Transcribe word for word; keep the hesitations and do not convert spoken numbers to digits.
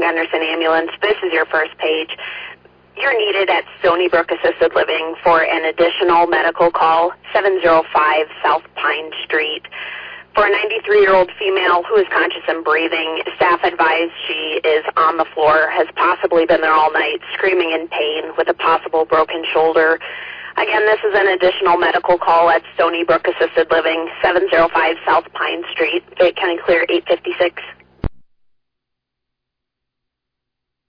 Gunderson Ambulance. This is your first page. You're needed at Stony Brook Assisted Living for an additional medical call, seven oh five South Pine Street. For a ninety-three-year-old female who is conscious and breathing, staff advised she is on the floor, has possibly been there all night, screaming in pain with a possible broken shoulder. Again, this is an additional medical call at Stony Brook Assisted Living, seven oh five South Pine Street, Fayette County Clear eight fifty-six.